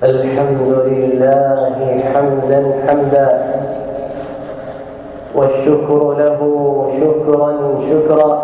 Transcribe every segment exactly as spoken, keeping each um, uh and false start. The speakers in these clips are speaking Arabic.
الحمد لله حمدا حمدا والشكر له شكرا شكرا.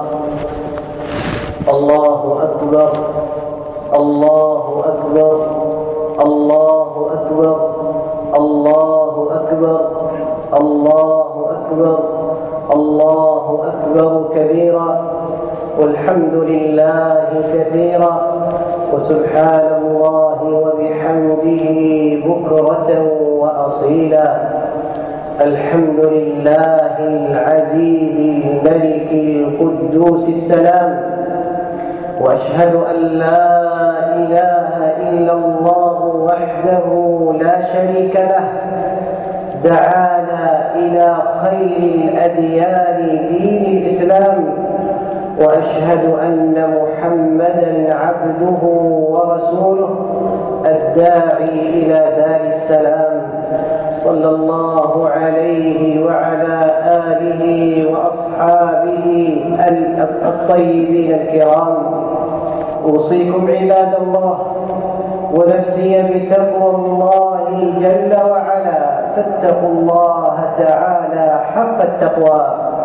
الله أكبر الله أكبر الله أكبر الله أكبر الله أكبر الله أكبر كبيرا، والحمد لله كثيرا، وسبحان الله وبحمده بكرة وأصيلا. الحمد لله العزيز الملك القدوس السلام، وأشهد أن لا إله إلا الله وحده لا شريك له، دعانا إلى خير الأديان دين الإسلام. وأشهد أن محمدًا عبده ورسوله الداعي إلى دار السلام، صلى الله عليه وعلى آله وأصحابه الطيبين الكرام. أوصيكم عباد الله ونفسي بتقوى الله جل وعلا، فاتقوا الله تعالى حق التقوى.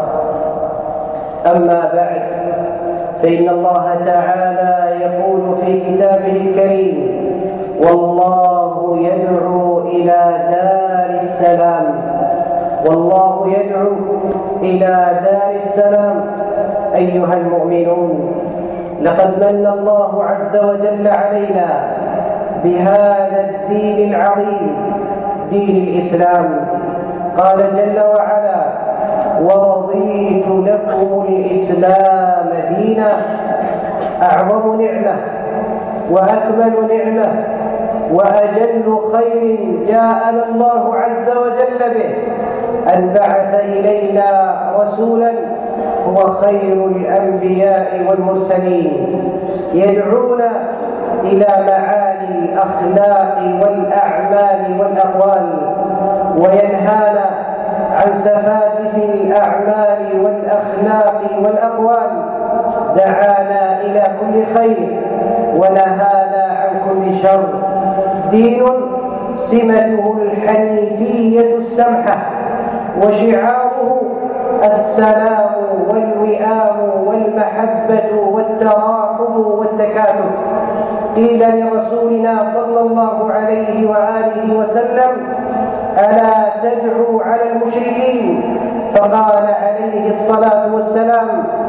أما بعد، فإن الله تعالى يقول في كتابه الكريم: والله يدعو إلى دار السلام. والله يدعو إلى دار السلام. أيها المؤمنون، لقد من الله عز وجل علينا بهذا الدين العظيم، دين الإسلام. قال جل وعلا: ورضيت لكم الإسلام دينا. أعظم نعمة وأكمل نعمة وأجل خير جاءنا الله عز وجل به أن بعث إلينا رسولا هو خير الأنبياء والمرسلين، يدعونا إلى معالي الأخلاق والأعمال والأقوال، وينهانا عن سفاسف الأعمال والأخلاق والأقوال. دعانا إلى كل خير ونهانا عن كل شر. دين سمته الحنيفية السمحة، وشعاره السلام والوئام والمحبة والتراحم والتكاتف. قيل لرسولنا صلى الله عليه وآله وسلم: ألا تدعو على المشركين؟ فقال عليه الصلاة والسلام: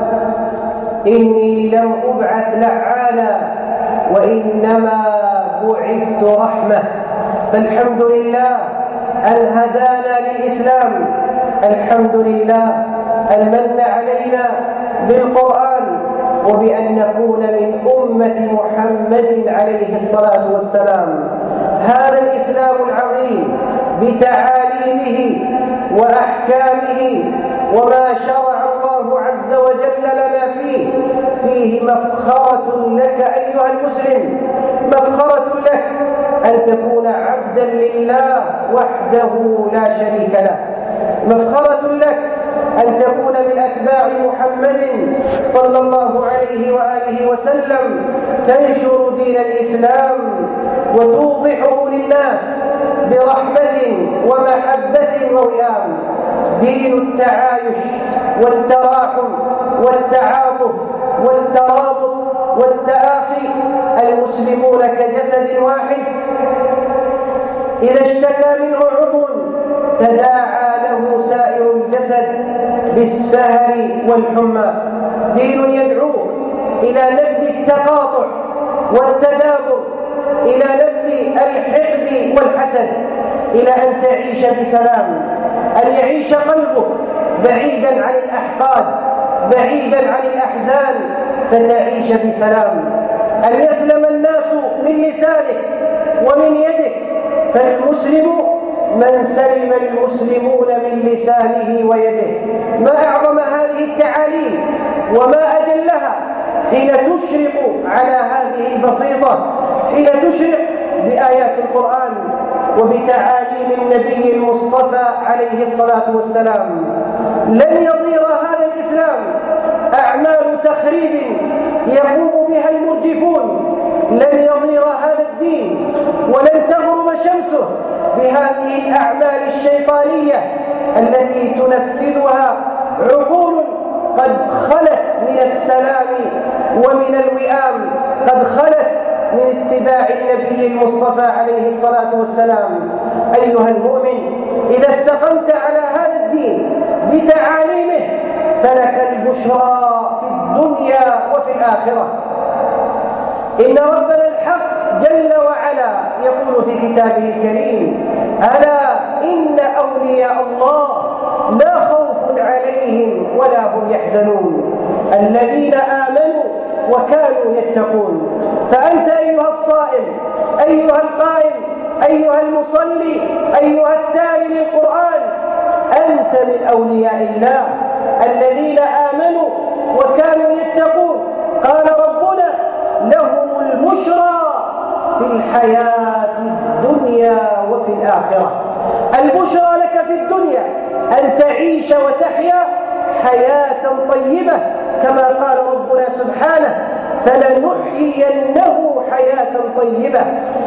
إني لم أبعث لعانا، وإنما بعثت رحمة. فالحمد لله أن هدانا للإسلام، الحمد لله أن من علينا بالقرآن وبأن نكون من أمة محمد عليه الصلاة والسلام. هذا الإسلام العظيم بتعاليمه وأحكامه وما شرع الله عز وجل لنا فيه فيه مفخرة لك أيها المسلم، مفخرة لك أن تكون عبدا لله وحده لا شريك له، مفخرة لك أن تكون من أتباع محمد صلى الله عليه وآله وسلم، تنشر دين الإسلام وتوضحه للناس برحمة ومحبة ووئام. دين التعايش والتراحم والتعاطف والترابط والتآخي. المسلمون كجسد واحد، إذا اشتكى منه عضو تداعى له سائر الجسد بالسهر والحمى. دين يدعوك إلى نبذ التقاطع والتدابر، إلى نبذ الحقد والحسد، إلى أن تعيش بسلام، أن يعيش قلبك بعيدا عن الأحقاد، بعيدا عن الأحزان، فتعيش بسلام. أن يسلم الناس من لسانك ومن يدك. فالمسلم من سلم المسلمون من لسانه ويده. ما أعظم هذه التعاليم وما أجلها حين تشرق على هذه البسيطة، حين تشرق بآيات القرآن وبتعاليم النبي المصطفى عليه الصلاة والسلام. لن يضير هذا الإسلام أعمال تخريب يقوم بها المرجفون، لن يضير هذا الدين ولن تغرب شمسه بهذه الأعمال الشيطانية التي تنفذها عقول قد خلت من السلام ومن الوئام، قد خلت من اتباع النبي المصطفى عليه الصلاة والسلام. أيها المؤمن، إذا استقمت على هذا الدين بتعاليمه فلك البشرى في الدنيا وفي الآخرة. إن ربنا الحق جل وعلا يقول في كتابه الكريم: ألا إن أولياء الله لا خوف عليهم ولا هم يحزنون الذين آمنوا وكانوا يتقون. فأنت أيها الصائم، أيها القائم، أيها المصلي، أيها التالي للقرآن، أنت من أولياء الله الذين آمنوا وكانوا يتقون. قال ربنا: لهم البشرى في الحياة الدنيا وفي الآخرة. البشرى لك في الدنيا أن تعيش وتحيا حياة طيبة كما قال ربنا سبحانه: فلنحيينه حياة طيبة.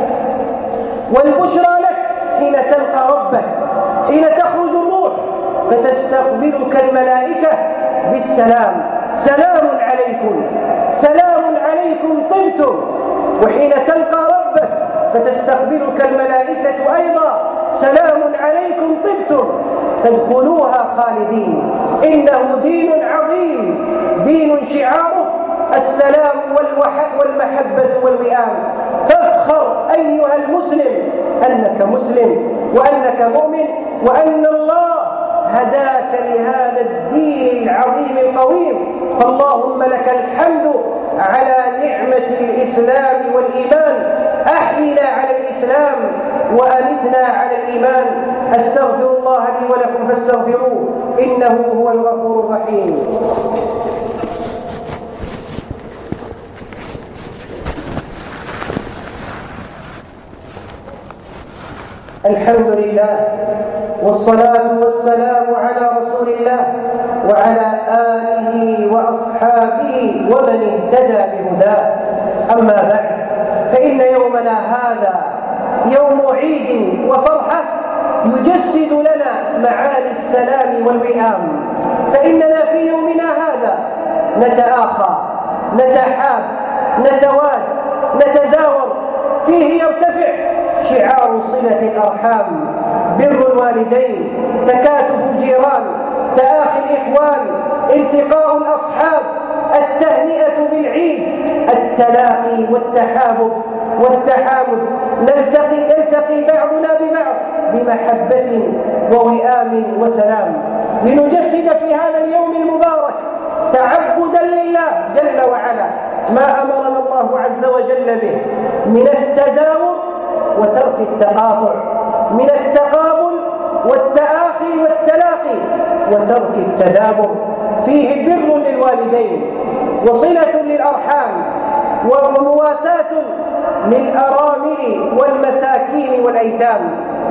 والبشرى لك حين تلقى ربك، حين تخرج الروح فتستقبلك الملائكة بالسلام: سلام عليكم، سلام عليكم طبتم. وحين تلقى ربك فتستقبلك الملائكة أيضا: سلام عليكم طبتم فادخلوها خالدين. إنه دين عظيم، دين شعاره السلام والمحبة والوئام. فافخر أيها المسلم أنك مسلم وأنك مؤمن، وأن الله هداك لهذا الدين العظيم القويم. فاللهم لك الحمد على نعمة الإسلام والإيمان. أحينا على الإسلام وأمتنا على الإيمان. أستغفر الله لي ولكم فاستغفروه إنه هو الغفور الرحيم. الحمد لله والصلاة والسلام على رسول الله وعلى آله وأصحابه ومن اهتدى بهداه. أما بعد، فإن يومنا هذا يوم عيد وفرحة يجسد لنا معاني السلام والوئام. فإننا في يومنا هذا نتآخى، نتحاب، نتواد، نتزاور. فيه يرتفع شعار صلة الأرحام، بر الوالدين، تكاتف الجيران، تآخي الإخوان، التقاء الأصحاب، التهنئة بالعيد، التلاقي والتحابب والتحامد. نلتقي نلتقي بعضنا ببعض بمحبة ووئام وسلام، لنجسد في هذا اليوم المبارك تعبدا لله جل وعلا ما أمرنا الله عز وجل به من التزاور وترك التقاطع، من التقابل والتآخي والتلاقي وترك التدابر. فيه بر للوالدين وصلة للأرحام ومواساة للأرامل والمساكين والأيتام.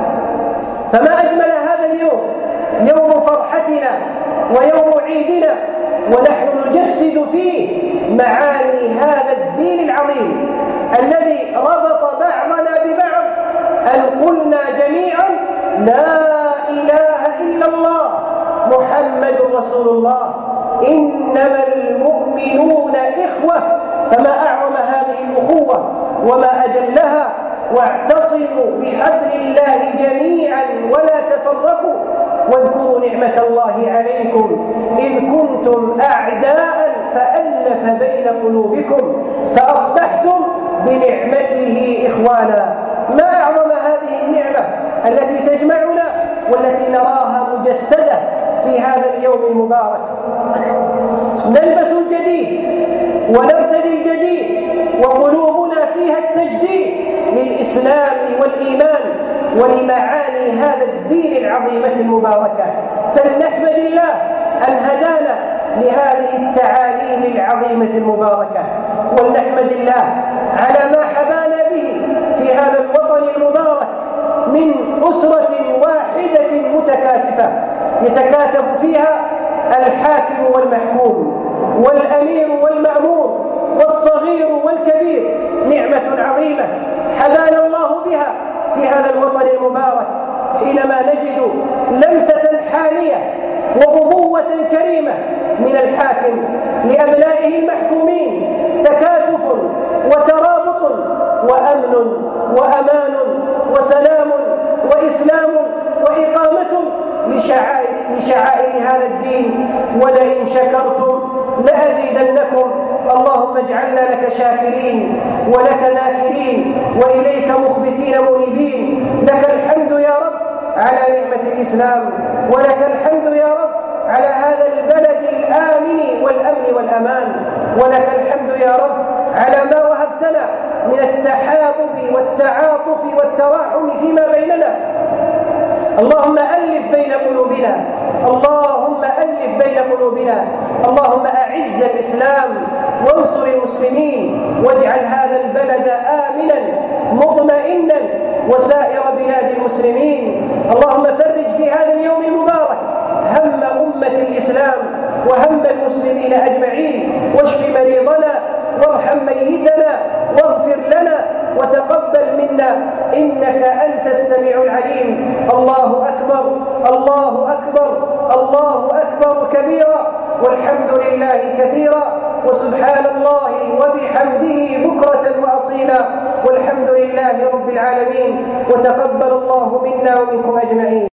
فما أجمل هذا اليوم، يوم فرحتنا ويوم عيدنا، ونحن نجسد فيه معاني هذا الدين العظيم الذي ربط بعضنا ببعض أن قلنا جميعا: لا إله إلا الله محمد رسول الله، إنما المؤمنون إخوة. فما أعظم هذه الأخوة وما أجلها. واعتصموا بحبل الله جميعا ولا تفرقوا، واذكروا نعمة الله عليكم إذ كنتم أعداء فألف بين قلوبكم فأصبحتم بنعمته إخوانا. ما أعظم هذه النعمة التي تجمعنا والتي نراها مجسدة في هذا اليوم المبارك. نلبس الجديد ونرتدي الجديد وقلوبنا فيها التجديد للإسلام والإيمان ولمعاني هذا الدين العظيمة المباركة. فلنحمد الله أن هدانا لهذه التعاليم العظيمة المباركة، ولنحمد الله على ما حبانا به في هذا الوطن المبارك من أسرة واحدة متكاتفة يتكاتف فيها الحاكم والمحكوم والأمير والمأمور والصغير والكبير. نعمة عظيمة حبانا الله بها في هذا الوطن المبارك حينما نجد لمسة حانية وأبوة كريمة من الحاكم لأبنائه المحكومين، تكاتف وترابط وأمن وأمان وسلام وإسلام وإقامة لشعائر, لشعائر هذا الدين. ولئن شكرتم لأزيدنكم. اللهم اجعلنا لك شاكرين ولك ذاكرين وإليك مخبتين منيبين. لك الحمد يا رب على نعمة الإسلام، ولك الحمد يا رب على هذا البلد الآمن والأمن والأمان، ولك الحمد يا رب على ما وهبتنا من التحابب والتعاطف والتراحم فيما بيننا. اللهم ألف بين قلوبنا، اللهم ألف بين قلوبنا، اللهم أعز الإسلام وانصر المسلمين، واجعل هذا البلد آمنا مطمئنا وسائر بلاد المسلمين. اللهم فرج في هذا اليوم المبارك هم أمة الإسلام وهم المسلمين أجمعين، واشف مريضنا وارحم ميتنا واغفر لنا وتقبل منا إنك أنت السميع العليم. الله أكبر الله أكبر الله أكبر كبيرا، والحمد لله كثيرا، وسبحان الله وبحمده بكرة وأصيلا، والحمد لله رب العالمين. وتقبل الله منا ومنكم أجمعين.